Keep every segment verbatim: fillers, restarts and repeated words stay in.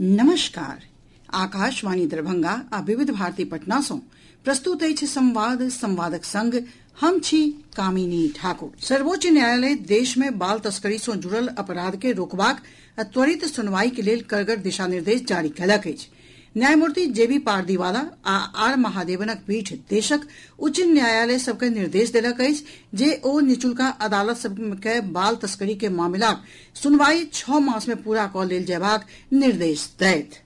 नमस्कार। आकाशवाणी दरभंगा आ विविध भारती पटना सँ प्रस्तुत अछि संवाद संवादक संग हम छी कामिनी ठाकुर। सर्वोच्च न्यायालय देश में बाल तस्करी सँ जुड़ल अपराध के रोकबाक आ त्वरित सुनवाई के लेल कड़गर दिशा निर्देश जारी कयलक अछि। न्यायमूर्ति जे बी पारदीवाला आ आर महादेवनक पीठ देशक उच्च न्यायालय सभ के निर्देश देलक अछि जे ओ निचुलका अदालत सभ के बाल तस्करी के मामिलाक सुनवाई छह मास में पूरा कऽ लेल जयबाक निर्देश दैत।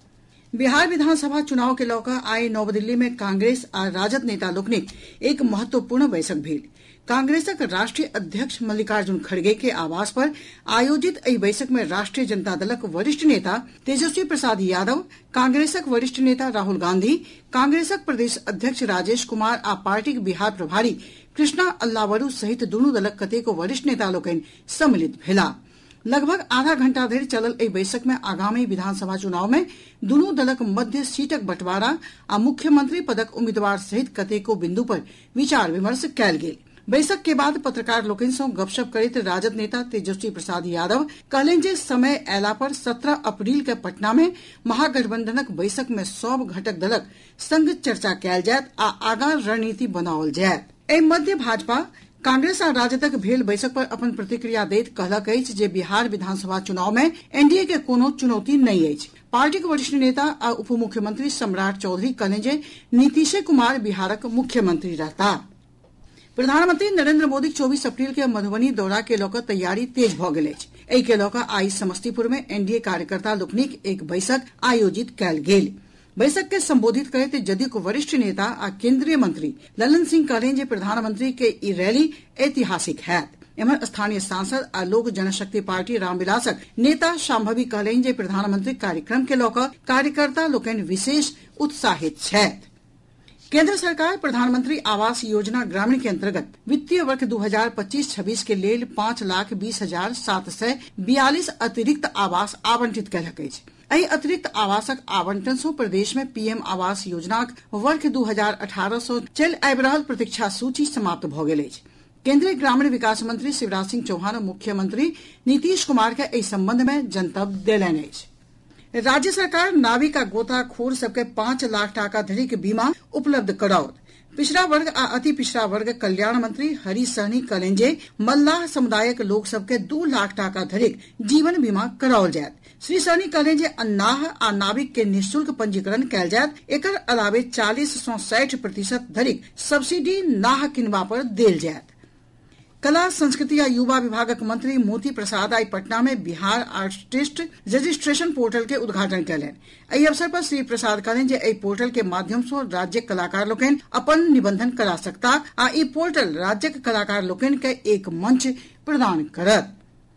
बिहार विधानसभा चुनाव के लऽ कऽ आइ नव दिल्ली में कांग्रेस आ राजद नेता लोकनिक एक महत्वपूर्ण बैसक भेल। कांग्रेसक राष्ट्रीय अध्यक्ष मल्लिकार्जुन खड़गे के आवास पर आयोजित एहि बैसक में राष्ट्रीय जनता दलक वरिष्ठ नेता तेजस्वी प्रसाद यादव, कांग्रेसक वरिष्ठ नेता राहुल गांधी, कांग्रेसक प्रदेश अध्यक्ष राजेश कुमार आ पार्टीक बिहार प्रभारी कृष्णा अल्लावरू सहित दुनू दलक कतेको वरिष्ठ नेता लोकनि सम्मिलित भेलाह। लगभग आधा घंटा धरि चलल एहि बैसक में आगामी विधानसभा चुनाव में दुनू दलक मध्य सीटक बंटवारा आ मुख्यमंत्री पदक उम्मीदवार सहित कतेको बिंदु पर विचार विमर्श कयल गेल। बैसक के बाद पत्रकार लोकनि सँ गपशप करैत राजद नेता तेजस्वी प्रसाद यादव कहलनि जे समय अयला पर सत्रह अप्रैल के पटना में महागठबंधनक बैसक में सभ घटक दलक संग चर्चा कयल जायत आ आगां रणनीति बनाओल जायत। एहि मध्य भाजपा कांग्रेस आ राजदक भेल बैसक पर अपन प्रतिक्रिया दैत कहलक अछि जे बिहार विधानसभा चुनाव में एनडीए के कोनो चुनौती नहि अछि। पार्टीक वरिष्ठ नेता आ उप मुख्यमंत्री सम्राट चौधरी कहलनि जे नीतीश कुमार बिहारक मुख्यमंत्री रहताह। प्रधानमंत्री नरेंद्र मोदी चौबीस अप्रैल के मधुबनी दौरा के लऽ कऽ तैयारी तेज भऽ गेल अछि। एहि के लऽ कऽ आइ समस्तीपुर में एनडीए कार्यकर्ता लोकनिक एक बैसक आयोजित कयल गेल। बैसक के संबोधित करैत जदयूक वरिष्ठ नेता आ केंद्रीय मंत्री ललन सिंह कहलनि जे प्रधानमंत्री के ई रैली ऐतिहासिक हैत। एम्हर स्थानीय सांसद आ लोक जनशक्ति पार्टी रामविलासक नेता शांभवी कहलनि जे प्रधानमंत्री कार्यक्रम के लऽ कऽ कार्यकर्ता लोकनि विशेष उत्साहित छथि। केंद्र सरकार प्रधानमंत्री आवास योजना ग्रामीण के अंतर्गत वित्तीय वर्ष दू हजार पच्चीस छब्बीस के लेल पांच लाख बीस हजार सात सय बियालीस अतिरिक्त आवास आवंटित कयलक अछि। एहि अतिरिक्त आवासक आवंटन सँ प्रदेश में पीएम आवास योजनाक वर्ष दू हजार अठारह सँ चलि आबि रहल प्रतीक्षा सूची समाप्त भऽ गेल अछि। केंद्रीय ग्रामीण विकास मंत्री शिवराज सिंह चौहान मुख्यमंत्री नीतीश कुमार के एहि संबंध में जनतब देलनि अछि। राज्य सरकार नाविक आ गोताखोर सबके पांच लाख टाका धरिक बीमा उपलब्ध कराओत। पिछड़ा वर्ग आ अति पिछड़ा वर्ग कल्याण मंत्री हरि सहनी कहलनि जे मल्लाह समुदायक लोक सबके दू लाख टाका धरिक जीवन बीमा कराओल जायत। श्री सहनी कहलनि जे अन्नाह आ नाविक के निःशुल्क पंजीकरण कयल जायत। एकर अलावे चालीस सँ साठि प्रतिशत धरिक सब्सिडी नाह किनबा पर देल जायत। कला संस्कृति आ युवा विभागक मंत्री मोती प्रसाद आई पटना में बिहार आर्टिस्ट रजिस्ट्रेशन पोर्टल के उद्घाटन कयलनि। एहि अवसर पर श्री प्रसाद कहलनि जे एहि पोर्टल के माध्यम सँ राज्यक कलाकार लोकनि अपन निबंधन करा सकताह आ ई पोर्टल राज्यक कलाकार लोकनि के एक मंच प्रदान करत।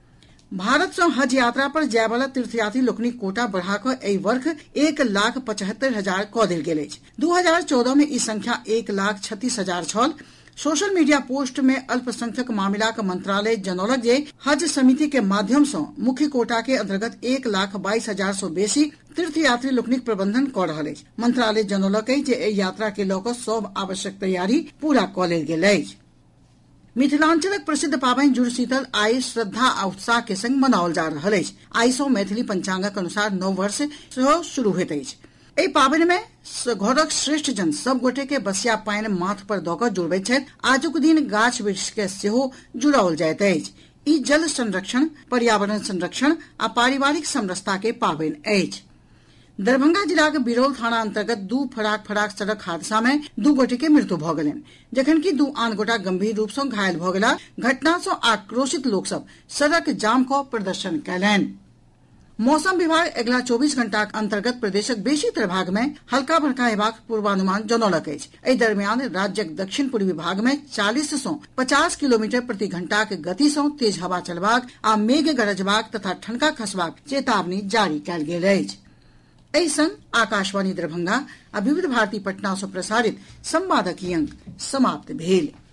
भारत सँ हज यात्रा पर जाय वाला तीर्थयात्री लोकनिक कोटा बढ़ा कऽ एहि वर्ष एक लाख पचहत्तर हजार कऽ देल गेल अछि। दू हजार चौदह में ई संख्या एक लाख छत्तीस हजार छल। सोशल मीडिया पोस्ट में अल्पसंख्यक मामिलाक मंत्रालय जनौलक जे हज समिति के माध्यम सँ मुख्य कोटा के अंतर्गत एक लाख बाईस हजार सँ बेसी तीर्थयात्री लोकनिक प्रबंधन कऽ रहल अछि। मंत्रालय जनौलक अछि जे एहि यात्रा के लऽ कऽ सभ आवश्यक तैयारी पूरा कऽ लेल गेल अछि। मिथिलांचलक प्रसिद्ध पाबनि जुड़शीतल आइ श्रद्धा आ उत्साह के संग मनाओल जा रहल अछि। आइ सँ मैथिली पंचांगक अनुसार नव वर्ष सेहो शुरू होइत अछि। एहि पाबनि में घरक श्रेष्ठ जन सब गोटे के बसिया पानि माथ पर दऽ कऽ जुड़बैत छथि। आजुक दिन गाछ वृक्ष के सेहो जुड़ाओल जाइत अछि। ई जल संरक्षण, पर्यावरण संरक्षण आ पारिवारिक समरसता के पाबनि अछि। दरभंगा जिलाक बिरौल थाना अंतर्गत दू फराक फराक सड़क हादसा में दू गोटे के मृत्यु भऽ गेलनि, जखनकि दू आन गोटा गंभीर रूप सँ घायल भऽ गेलाह। घटना सँ आक्रोशित लोक सब सड़क जाम कऽ प्रदर्शन कयलनि। मौसम विभाग अगिला चौबीस घंटाक अंतर्गत प्रदेशक बेसीतर भाग में हल्का बरखा हेबाक पूर्वानुमान जनौलक अछि। एहि दरमियान राज्यक दक्षिण पूर्वी भाग में चालीस सँ पचास किलोमीटर प्रति घंटाक गति सँ तेज हवा चलबाक आ मेघ गरजबाक तथा ठनका खसबाक चेतावनी जारी कयल गेल अछि। एहि संग आकाशवाणी दरभंगा आ विविध भारती पटना सँ प्रसारित संवादक ई अंक समाप्त भेल।